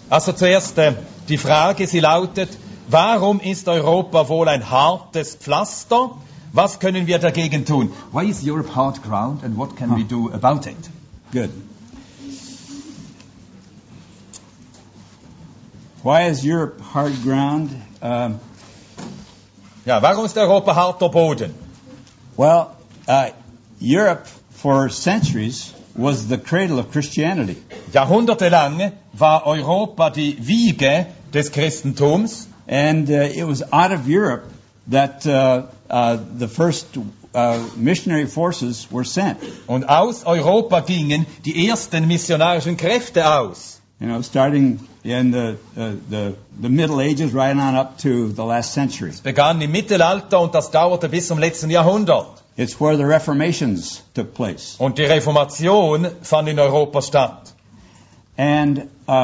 Also zuerst die Frage, sie lautet, warum ist Europa wohl ein hartes Pflaster? Was können wir dagegen tun? Why is Europe hard ground and what can we do about it? Good. Why is Europe hard ground? Ja, warum ist Europa harter Boden? Well, Europe for centuries was the cradle of Christianity. Jahrhundertelang war Europa die Wiege des Christentums. And it was out of Europe that the first missionary forces were sent. Und aus Europa gingen die ersten missionarischen Kräfte aus. You know, starting in the Middle Ages right on up to the last century. Es begann im Mittelalter und das dauerte bis zum letzten Jahrhundert. It's where the Reformations took place. Und die Reformation fand in Europa statt. And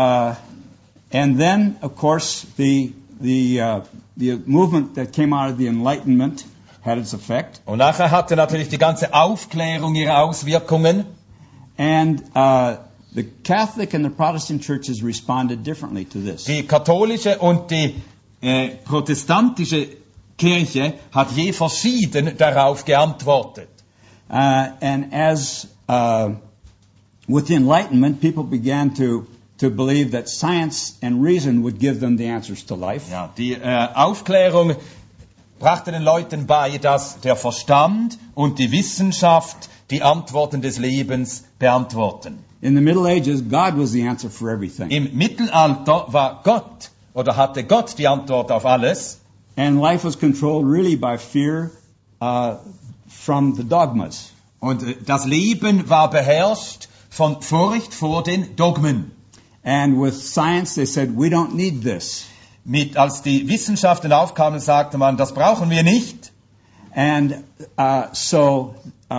then, of course, the movement that came out of the Enlightenment had its effect. Und nachher hatte natürlich die ganze Aufklärung ihre Auswirkungen. And the Catholic and the Protestant churches responded differently to this. Die katholische und die protestantische Kirche hat je verschieden darauf geantwortet. And as with the Enlightenment, people began to believe that science and reason would give them the answers to life. Ja, die Aufklärung brachte den Leuten bei, dass der Verstand und die Wissenschaft die Antworten des Lebens beantworten. In the Middle Ages, God was the answer for everything. Im Mittelalter war Gott oder hatte Gott die Antwort auf alles. And life was controlled really by fear from the dogmas. Und das Leben war beherrscht von Furcht vor den Dogmen. And with science, they said, we don't need this. Als die Wissenschaften aufkamen, sagte man, das brauchen wir nicht. And so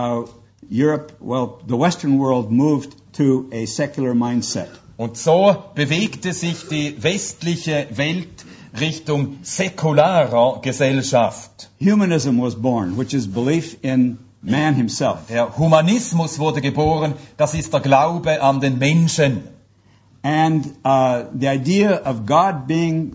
Europe, well, the Western world moved to a secular mindset. Und so bewegte sich die westliche Welt Richtung säkularer Gesellschaft. Humanism was born, which is belief in man himself. Der Humanismus wurde geboren, das ist der Glaube an den Menschen. And the idea of God being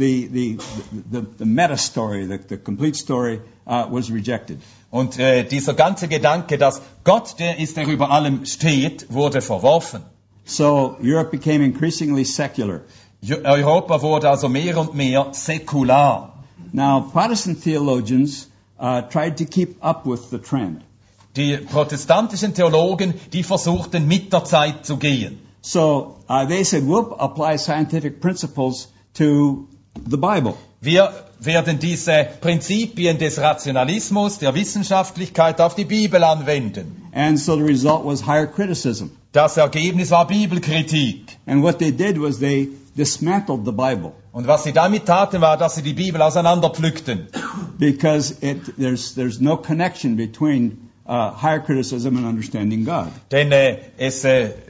the meta story, the complete story, was rejected. Und dieser ganze Gedanke, dass Gott der ist, der über allem steht, wurde verworfen. So Europe became increasingly secular. Europa wurde also mehr und mehr säkular. Now, Protestant theologians tried to keep up with the trend. Die protestantischen Theologen, die versuchten mit der Zeit zu gehen. So they said, we'll apply scientific principles to the Bible. Wir werden diese Prinzipien des Rationalismus, der Wissenschaftlichkeit auf die Bibel anwenden. And so the result was higher criticism. Das Ergebnis war Bibelkritik. And what they did was they dismantled the Bible. Und was sie damit taten, war, dass sie die Bibel auseinanderpflückten. Because there's no connection between higher criticism and understanding God. Denn es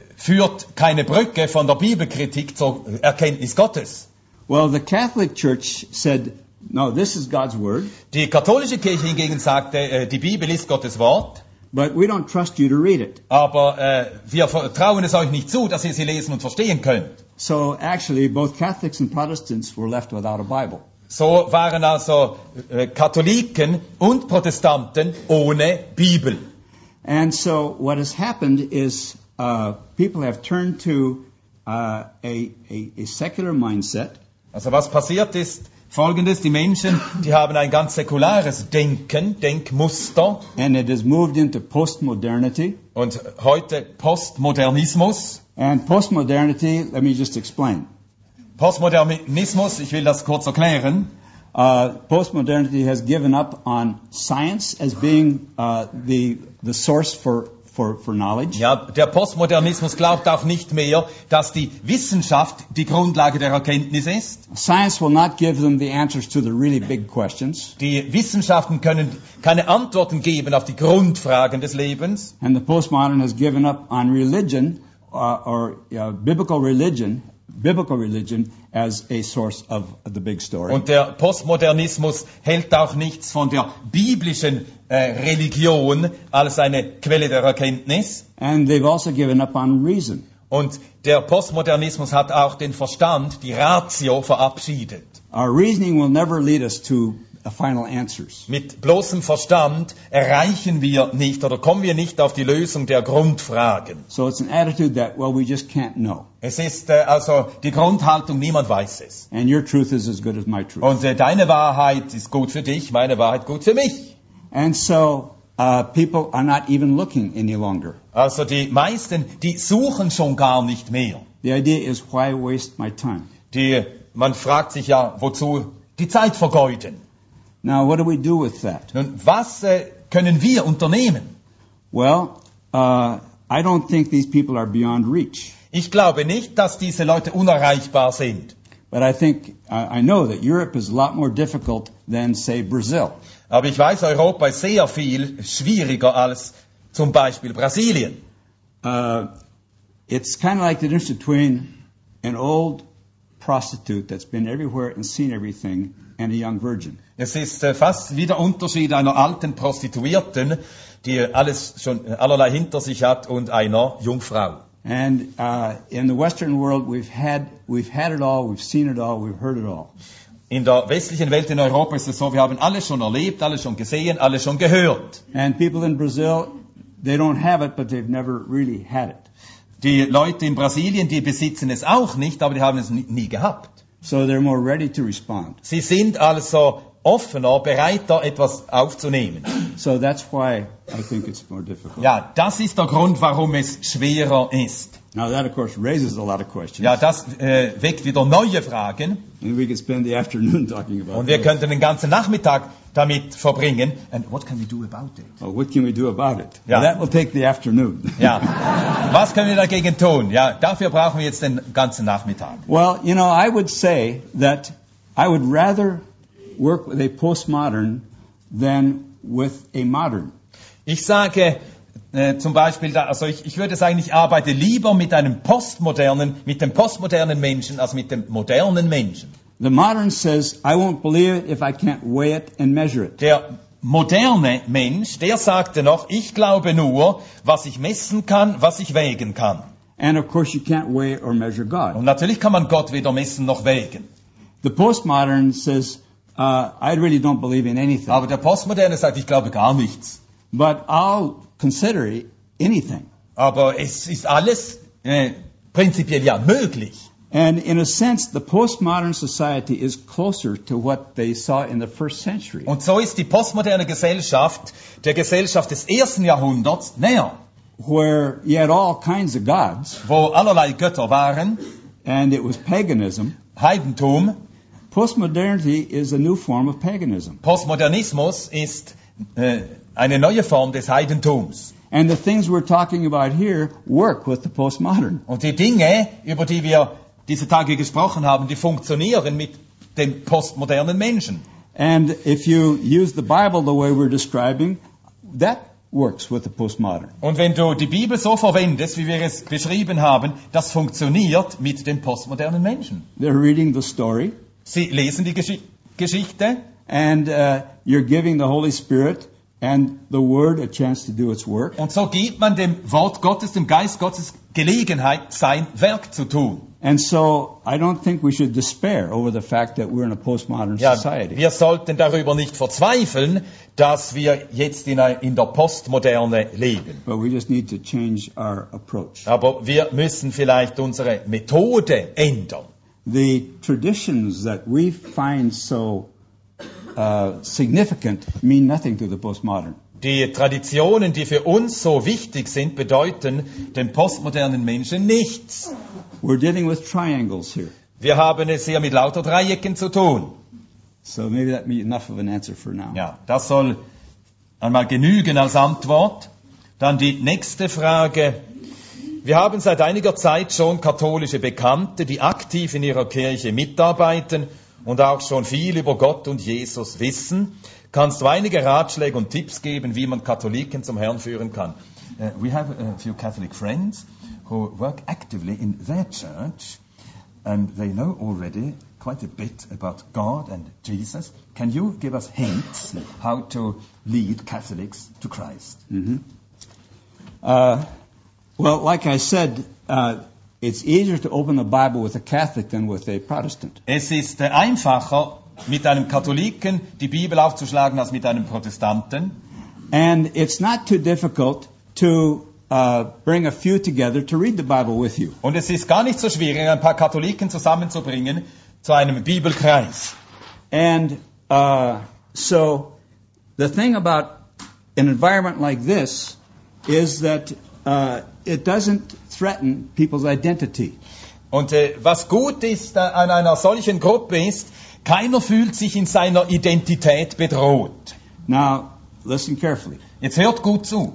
führt keine Brücke von der Bibelkritik zur Erkenntnis Gottes. Well, the Catholic Church said, no, this is God's word. Die katholische Kirche hingegen sagte, die Bibel ist Gottes Wort. But we don't trust you to read it. Aber wir vertrauen es euch nicht zu, dass ihr sie lesen und verstehen könnt. So actually, both Catholics and Protestants were left without a Bible. So waren also Katholiken und Protestanten ohne Bibel. And so what has happened is people have turned to a secular mindset. Also was passiert ist Folgendes: Die Menschen, die haben ein ganz säkulares Denkmuster. And it has moved into postmodernity. Und heute Postmodernismus. And postmodernity, let me just explain. Postmodernismus, ich will das kurz erklären. Postmodernity has given up on science as being the source for knowledge. Ja, der Postmodernismus glaubt auch nicht mehr, dass die Wissenschaft die Grundlage der Erkenntnis ist. Science will not give them the answers to the really big questions. Die Wissenschaften können keine Antworten geben auf die Grundfragen des Lebens. And the postmodern has given up on religion or biblical religion as a source of the big story. Und der Postmodernismus hält auch nichts von der biblischen Religion als eine Quelle der Erkenntnis. And they've also given up on reason. Und der Postmodernismus hat auch den Verstand, die Ratio, verabschiedet. Our reasoning will never lead us to final answers. Mit bloßem Verstand erreichen wir nicht oder kommen wir nicht auf die Lösung der Grundfragen. So it's an attitude that, well, we just can't know. Es ist also die Grundhaltung, niemand weiß es. And your truth is as good as my truth. Und deine Wahrheit ist gut für dich, meine Wahrheit gut für mich. And so people are not even looking any longer. Also die meisten, die suchen schon gar nicht mehr. The idea is, why waste my time? Man fragt sich ja, wozu die Zeit vergeuden. Now, what do we do with that? Nun, was können wir unternehmen? Well, I don't think these people are beyond reach. Ich glaube nicht, dass diese Leute unerreichbar sind. But I think, I know that Europe is a lot more difficult than, say, Brazil. Aber ich weiß, Europa ist sehr viel schwieriger als zum Beispiel Brasilien. It's kind of like the difference between an old prostitute that's been everywhere and seen everything and a young virgin. Es ist fast wie der Unterschied einer alten Prostituierten, die alles schon allerlei hinter sich hat, und einer Jungfrau. And in the Western world, we've had it all, we've seen it all, we've heard it all. In der westlichen Welt, in Europa, ist es so, wir haben alles schon erlebt, alles schon gesehen, alles schon gehört. And people in Brazil, they don't have it, but they've never really had it. Die Leute in Brasilien, die besitzen es auch nicht, aber die haben es nie gehabt. So they're more ready to respond. Sie sind also offener, bereiter, etwas aufzunehmen. So that's why I think it's more difficult. Ja, das ist der Grund, warum es schwerer ist. Now that, of course, raises a lot of questions. Ja, das weckt wieder neue Fragen. And we could spend the afternoon talking about Und wir those. könnten den ganzen Nachmittag damit verbringen. And what can we do about it? Well, what can we do about it? Ja. Well, that will take the afternoon. Ja, was können wir dagegen tun? Ja, dafür brauchen wir jetzt den ganzen Nachmittag. Well, you know, I would say that I would rather work with a postmodern than with a modern. Ich sage zum Beispiel, ich würde sagen, ich arbeite lieber mit dem postmodernen Menschen als mit dem modernen Menschen. The modern says, I won't believe it if I can't weigh it and measure it. Der moderne Mensch, der sagte noch, ich glaube nur, was ich messen kann, was ich wägen kann. And of course, you can't weigh or measure God. Und natürlich kann man Gott weder messen noch wägen. The postmodern says, I really don't believe in anything, Aber der Postmoderne sagt, ich glaube gar nichts. but I'll consider anything. Aber es ist alles prinzipiell ja möglich. And in a sense, the postmodern society is closer to what they saw in the first century. Und so ist die postmoderne Gesellschaft der Gesellschaft des ersten Jahrhunderts näher, Where you had all kinds of gods, wo allerlei Götter waren, and it was paganism. Heidentum. Postmodernity is a new form of paganism. Postmodernismus ist eine neue Form des Heidentums. And the things we're talking about here work with the postmodern. Und die Dinge, über die wir diese Tage gesprochen haben, die funktionieren mit dem postmodernen Menschen. And if you use the Bible the way we're describing, that works with the postmodern. Und wenn du die Bibel so verwendest, wie wir es beschrieben haben, das funktioniert mit dem postmodernen Menschen. They're reading the story, Sie lesen die Geschichte and you're giving the Holy Spirit and the Word a chance to do its work. und so gibt man dem Wort Gottes, dem Geist Gottes Gelegenheit, sein Werk zu tun. And so I don't think we should despair over the fact that we're in a postmodern Ja, society. wir sollten darüber nicht verzweifeln, dass wir jetzt in der Postmoderne leben. But we just need to change our approach. Aber wir müssen vielleicht unsere Methode ändern. The traditions that we find so significant mean nothing to the postmodern. Die Traditionen, die für uns so wichtig sind, bedeuten dem postmodernen Menschen nichts. We're dealing with triangles here. Wir haben es hier mit lauter Dreiecken zu tun. So maybe that be enough of an answer for now. Ja, das soll einmal genügen als Antwort. Dann die nächste Frage. Wir haben seit einiger Zeit schon katholische Bekannte, die aktiv in ihrer Kirche mitarbeiten und auch schon viel über Gott und Jesus wissen. Kannst du einige Ratschläge und Tipps geben, wie man Katholiken zum Herrn führen kann? We have a few Catholic friends who work actively in their church and they know already quite a bit about God and Jesus. Can you give us hints how to lead Catholics to Christ? Well, like I said, it's easier to open the Bible with a Catholic than with a Protestant. Es ist einfacher, mit einem Katholiken die Bibel aufzuschlagen, als mit einem Protestanten. And it's not too difficult to bring a few together to read the Bible with you. Und es ist gar nicht so schwierig, ein paar Katholiken zusammenzubringen zu einem Bibelkreis. And so the thing about an environment like this is that it doesn't threaten people's identity. Und was gut ist an einer solchen Gruppe ist, keiner fühlt sich in seiner Identität bedroht. Now, listen carefully. Jetzt hört gut zu.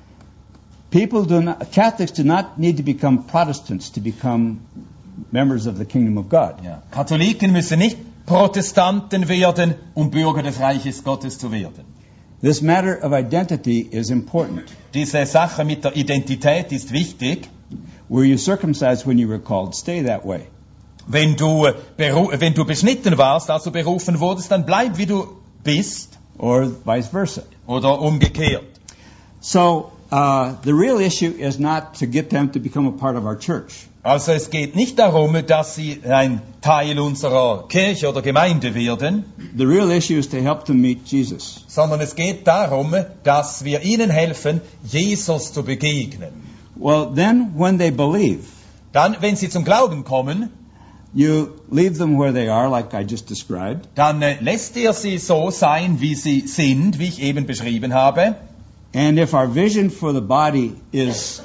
Catholics do not need to become Protestants to become members of the kingdom of God. Ja. Katholiken müssen nicht Protestanten werden, um Bürger des Reiches Gottes zu werden. This matter of identity is important. Diese Sache mit der Identität ist wichtig. Were you circumcised when you were called? Stay that way. Wenn du beschnitten warst, als du berufen wurdest, dann bleib wie du bist. Or vice versa. Oder umgekehrt. So, the real issue is not to get them to become a part of our church. Also es geht nicht darum, dass sie ein Teil unserer Kirche oder Gemeinde werden. The real issue is to help them meet Jesus. Sondern es geht darum, dass wir ihnen helfen, Jesus zu begegnen. Well, then when they believe, dann, wenn sie zum Glauben kommen, you leave them where they are, like I just described. Dann lässt ihr sie so sein, wie sie sind, wie ich eben beschrieben habe. And if our vision for the body is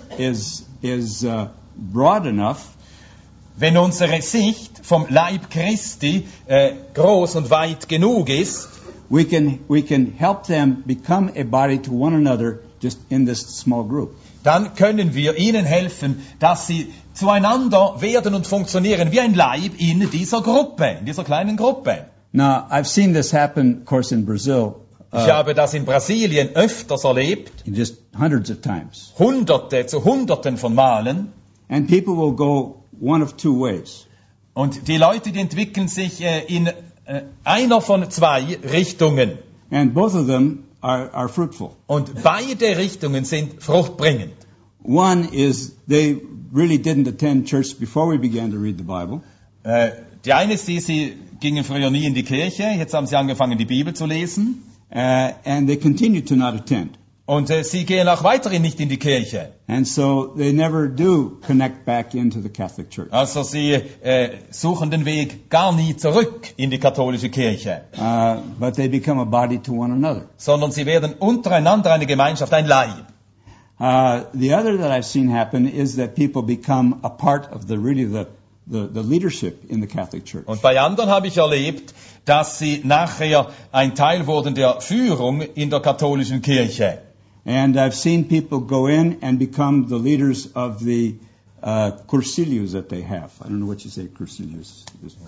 broad enough, wenn unsere Sicht vom Leib Christi groß und weit genug ist, we can help them become a body to one another just in this small group. Dann können wir ihnen helfen, dass sie zueinander werden und funktionieren wie ein Leib in dieser Gruppe, in dieser kleinen Gruppe. Now, I've seen this happen, of course, in Brazil. Ich habe das in Brasilien öfters erlebt. Just hundreds of times. Hunderten von Malen. And people will go one of two ways. Und die Leute, die entwickeln sich in einer von zwei Richtungen. And both of them are fruitful. Und beide Richtungen sind fruchtbringend. One is they really didn't attend church before we began to read the Bible. Die eine ist sie gingen früher nie in die Kirche, jetzt haben sie angefangen, die Bibel zu lesen. And they continue to not attend. Und sie gehen auch weiterhin nicht in die Kirche. And so they never do connect back into the Catholic Church. Also sie suchen den Weg gar nie zurück in die katholische Kirche. But they become a body to one another. Sondern sie werden untereinander eine Gemeinschaft, ein Leib. The other that I've seen happen is that people become a part of the leadership in the Catholic Church. Und bei anderen habe ich erlebt, dass sie nachher ein Teil wurden der Führung in der katholischen Kirche. And I've seen people go in and become the leaders of the cursillos that they have. I don't know what you say, cursillos.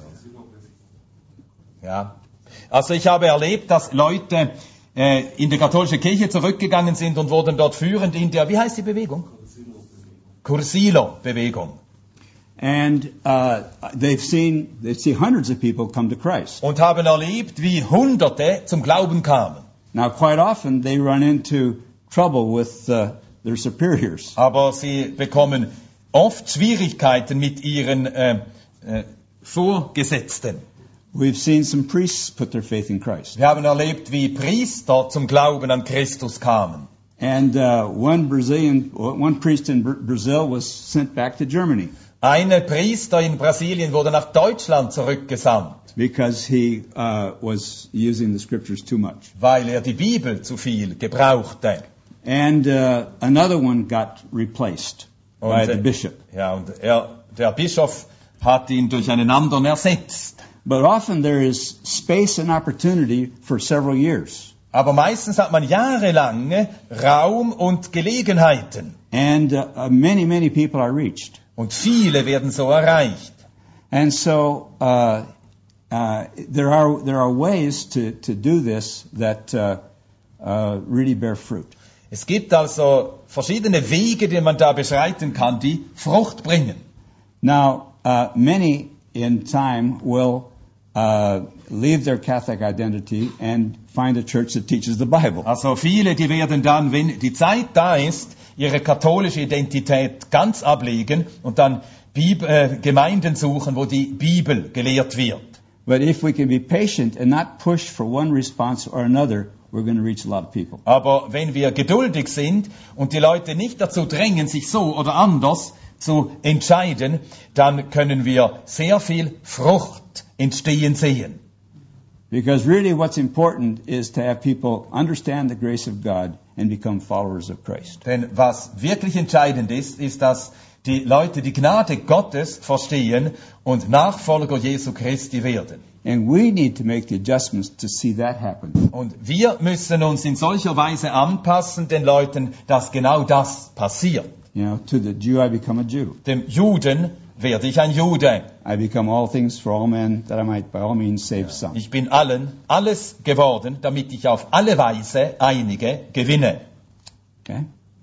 Ja. Also ich habe erlebt, dass Leute in die katholische Kirche zurückgegangen sind und wurden dort führend in der, wie heißt die Bewegung? Cursilo-Bewegung. And they've seen hundreds of people come to Christ. Und haben erlebt, wie Hunderte zum Glauben kamen. Now, quite often they run into trouble with their superiors. Aber sie bekommen oft Schwierigkeiten mit ihren Vorgesetzten. We've seen some priests put their faith in Christ. Wir haben erlebt, wie Priester zum Glauben an Christus kamen. And one priest in Brazil was sent back to Germany. Ein Priester in Brasilien wurde nach Deutschland zurückgesandt. Because he was using the scriptures too much. Weil die Bibel zu viel gebrauchte. And another one got replaced by the bishop. Ja, und der Bischof hat ihn durch einen anderen ersetzt. But often there is space and opportunity for several years. Aber meistens hat man jahrelang Raum und Gelegenheiten. And many people are reached. Und viele werden so erreicht. And so there are ways to do this that really bear fruit. Es gibt also verschiedene Wege, die man da beschreiten kann, die Frucht bringen. Now, many in time will leave their Catholic identity and find a church that teaches the Bible. Also viele, die werden dann, wenn die Zeit da ist, ihre katholische Identität ganz ablegen und dann Gemeinden suchen, wo die Bibel gelehrt wird. But if we can be patient and not push for one response or another, we're going to reach a lot of people. Aber wenn wir geduldig sind und die Leute nicht dazu drängen, sich so oder anders zu entscheiden, dann können wir sehr viel Frucht entstehen sehen. Because really what's important is to have people understand the grace of God and become followers of Christ. Denn was wirklich entscheidend ist, ist, dass die Leute die Gnade Gottes verstehen und Nachfolger Jesu Christi werden. And we need to make the adjustments to see that happen. Und wir müssen uns in solcher Weise anpassen den Leuten, dass genau das passiert. You know, to the Jew I become a Jew. Dem Juden werde ich ein Jude. I become all things for all men, that I might by all means save some. Ich bin alles geworden, damit ich auf alle Weise einige gewinne. Okay?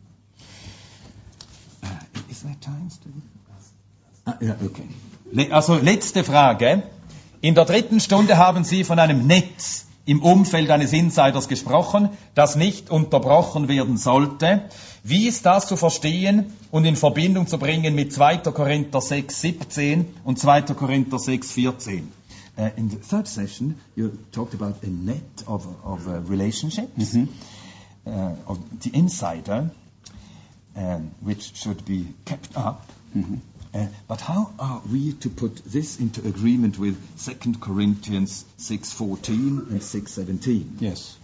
Is there time still? Ja, okay. Also letzte Frage. In der 3. Stunde haben Sie von einem Netz im Umfeld eines Insiders gesprochen, das nicht unterbrochen werden sollte. Wie ist das zu verstehen und in Verbindung zu bringen mit 2. Korinther 6,17 und 2. Korinther 6,14? In the third session, you talked about a net of relationships, of the insider, which should be kept up. But how are we to put this into agreement with 2 Corinthians 6:14 and 6:17? Yes.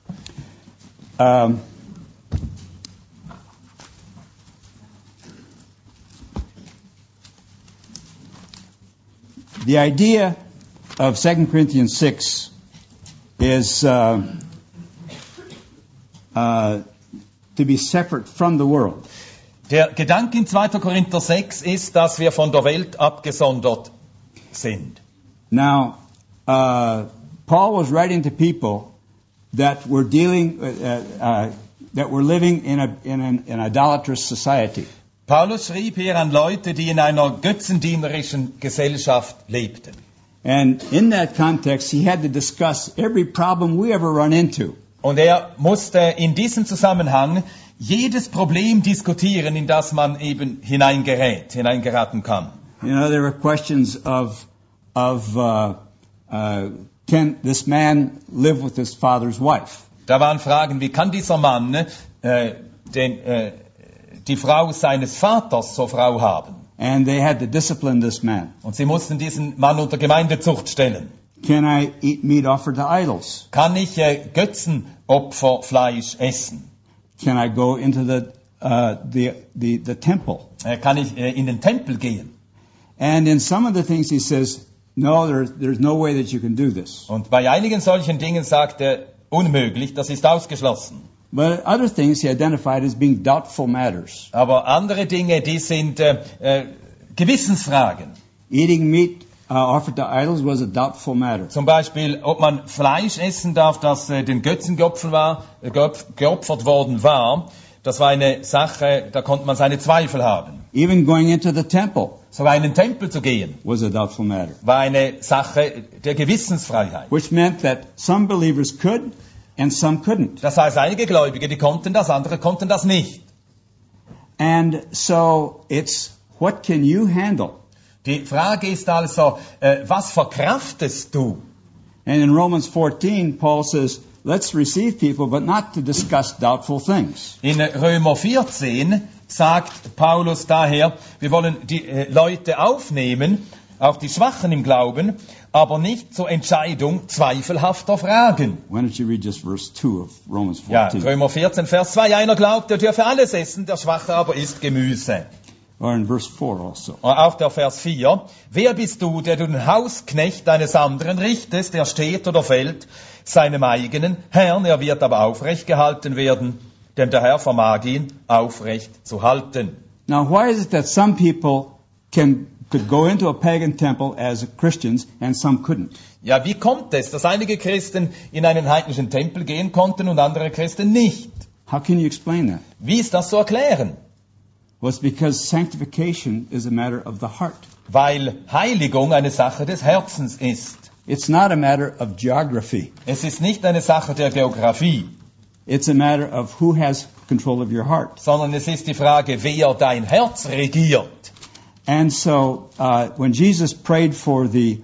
The idea of 2 Corinthians 6 is to be separate from the world. Der Gedanke in 2. Korinther 6 ist, dass wir von der Welt abgesondert sind. Now, Paul was writing to people that were dealing, that were living in an idolatrous society. Paulus schrieb hier an Leute, die in einer götzendienerischen Gesellschaft lebten. And in that context, he had to discuss every problem we ever run into. Und musste in diesem Zusammenhang jedes Problem diskutieren, in das man eben hineingeraten kann. You know, there were questions of can this man live with his father's wife? Da waren Fragen, wie kann dieser Mann die Frau seines Vaters zur Frau haben? And they had to discipline this man. Und sie mussten diesen Mann unter Gemeindezucht stellen. Can I eat meat offered to idols? Kann ich Götzenopferfleisch essen? Can I go into the temple? Kann ich in den Tempel gehen? And in some of the things he says, no, there's no way that you can do this. Und bei einigen solchen Dingen sagt er, unmöglich, das ist ausgeschlossen. But other things he identified as being doubtful matters. Aber andere Dinge, die sind Gewissensfragen. Eating meat offered to idols was a doubtful matter. Zum Beispiel, ob man Fleisch essen darf, das den Götzen geopfert worden war. Das war eine Sache, da konnte man seine Zweifel haben. Even going into the temple Sogar in den Tempel zu gehen, was a doubtful matter. war eine Sache der Gewissensfreiheit. Which meant that some believers could and some couldn't. Das heißt, einige Gläubige, die konnten das, andere konnten das nicht. And so it's, what can you handle? Die Frage ist also, was verkraftest du? And in Romans 14, Paul says, let's receive people, but not to discuss doubtful things. In Römer 14 sagt Paulus daher, wir wollen die Leute aufnehmen, auch die Schwachen im Glauben, aber nicht zur Entscheidung zweifelhafter Fragen. Why don't you read just verse 2 of Romans Ja, 14? Römer 14, Vers 2, einer glaubt, er dürfe alles essen, der Schwache aber isst Gemüse. Or in verse 4 also. Und auch der Vers 4, wer bist du, der du den Hausknecht eines anderen richtest, der steht oder fällt, seinem eigenen Herrn, er wird aber aufrecht gehalten werden, denn der Herr vermag ihn aufrecht zu halten. Now, why is it that some people could go into a pagan temple as Christians and some couldn't? Ja, wie kommt es, dass einige Christen in einen heidnischen Tempel gehen konnten und andere Christen nicht? How can you explain that? Wie ist das zu erklären? Well, it's because sanctification is a matter of the heart. Weil Heiligung eine Sache des Herzens ist. It's not a matter of geography. Es ist nicht eine Sache der Geografie, It's a matter of who has control of your heart. sondern es ist die Frage, wer dein Herz regiert. And so when Jesus prayed for the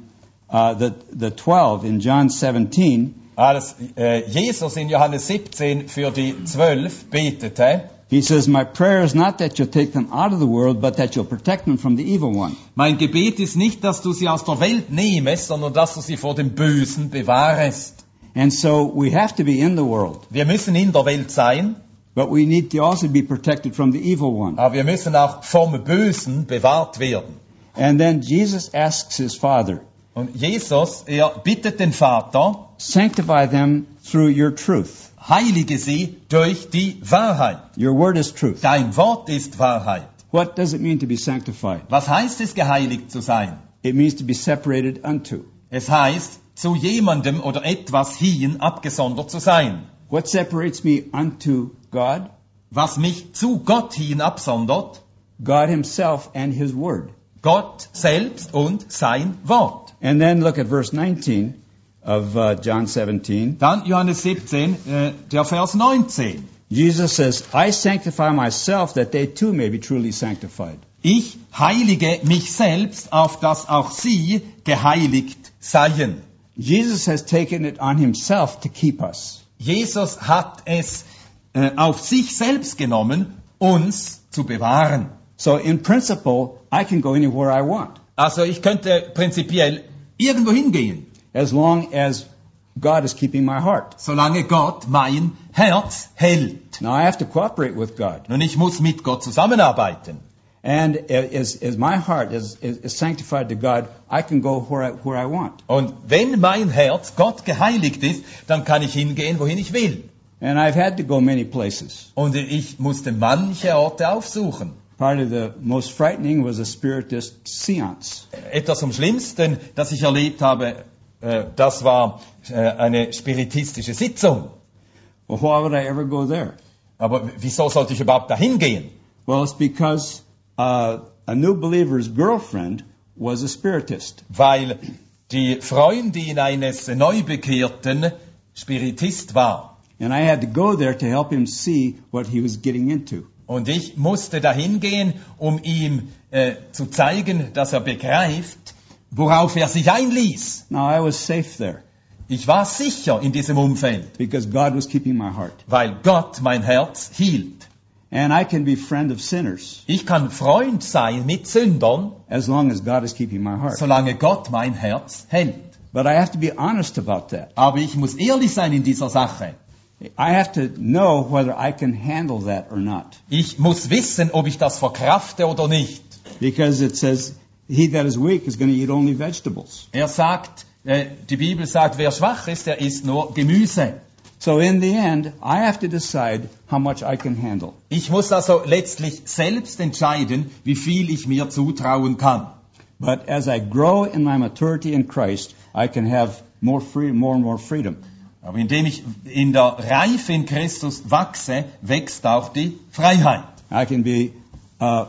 12 in John 17, Als Jesus in Johannes 17 für die 12 betete, he says, "My prayer is not that you'll take them out of the world, but that you'll protect them from the evil one." mein Gebet ist nicht, dass du sie aus der Welt nehmest, sondern dass du sie vor dem Bösen bewahrest. And so we have to be in the world, Wir müssen in der Welt sein, but we need to also be protected from the evil one. aber wir müssen auch vom Bösen bewahrt werden. And then Jesus asks his Father, Und Jesus, er bittet den Vater, "Sanctify them through your truth." heilige sie durch die Wahrheit. Your word is truth. Dein Wort ist Wahrheit. What does it mean to be sanctified? Was heißt es, geheiligt zu sein? It means to be separated unto. Es heißt, zu jemandem oder etwas hin abgesondert zu sein. What separates me unto God? Was mich zu Gott hin absondert, God himself and his word. Gott selbst und sein Wort. And then look at verse 19 of John 17. Dann Johannes 17, der Vers 19. Jesus says, "I sanctify myself that they too may be truly sanctified." Ich heilige mich selbst, auf dass auch sie geheiligt seien. Jesus has taken it on himself to keep us. Jesus hat es auf sich selbst genommen, uns zu bewahren. So in principle, I can go anywhere I want, Also ich könnte prinzipiell irgendwo hingehen, as long as God is keeping my heart. solange Gott mein Herz hält. Now I have to cooperate with God. Nun, ich muss mit Gott zusammenarbeiten. And as my heart is sanctified to God, I can go where I want. Und wenn mein Herz Gott geheiligt ist, dann kann ich hingehen, wohin ich will. And I've had to go many places. Und ich musste manche Orte aufsuchen. Probably the most frightening was a spiritist seance. Etwas am Schlimmsten, das ich erlebt habe, das war eine spiritistische Sitzung. Well, why would I ever go there? Aber wieso sollte ich überhaupt dahin gehen? Well, it's because a new believer's girlfriend was a spiritist. Weil die Freundin eines Neubekehrten Spiritist war. And I had to go there to help him see what he was getting into. Und ich musste dahin gehen, um ihm zu zeigen, dass er begreift, worauf er sich einließ. Now, I was safe there Ich war sicher in diesem Umfeld, because God was keeping my heart. weil Gott mein Herz hielt. And I can be friend of sinners Ich kann Freund sein mit Sündern, as long as God is keeping my heart. solange Gott mein Herz hält. But I have to be honest about that. Aber ich muss ehrlich sein in dieser Sache. I have to know whether I can handle that or not. Ich muss wissen, ob ich das verkrafte oder nicht. Because it says, he that is weak is going to eat only vegetables. Er sagt, die Bibel sagt, wer schwach ist, der isst nur Gemüse. So in the end, I have to decide how much I can handle. Ich muss also letztlich selbst entscheiden, wie viel ich mir zutrauen kann. But as I grow in my maturity in Christ, I can have more and more freedom. Aber indem ich in der Reife in Christus wachse, wächst auch die Freiheit. I can be a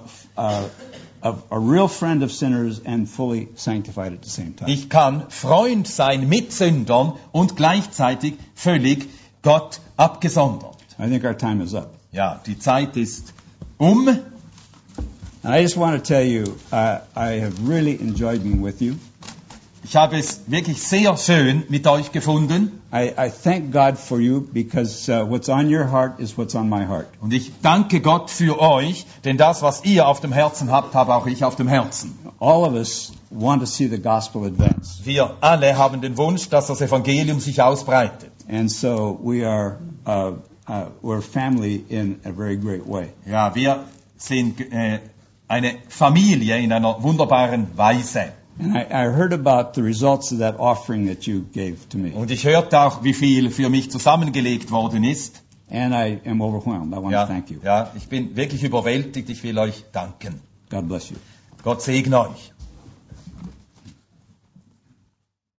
real friend of sinners and fully sanctified at the same time. Ich kann Freund sein mit Sündern und gleichzeitig völlig Gott abgesondert. I think our time is up. Ja, die Zeit ist um. And I just want to tell you, I have really enjoyed being with you. Ich habe es wirklich sehr schön mit euch gefunden. I thank God for you because what's on your heart is what's on my heart. Und ich danke Gott für euch, denn das, was ihr auf dem Herzen habt, habe auch ich auf dem Herzen. All of us want to see the gospel advance. Wir alle haben den Wunsch, dass das Evangelium sich ausbreitet. And so we're family in a very great way. Ja, wir sind eine Familie in einer wunderbaren Weise. And I heard about the results of that offering that you gave to me. Und ich hörte auch, wie viel für mich zusammengelegt worden ist. And I am overwhelmed. I want to thank you. Ja, ich bin wirklich überwältigt. Ich will euch danken. God bless you. Gott segne euch.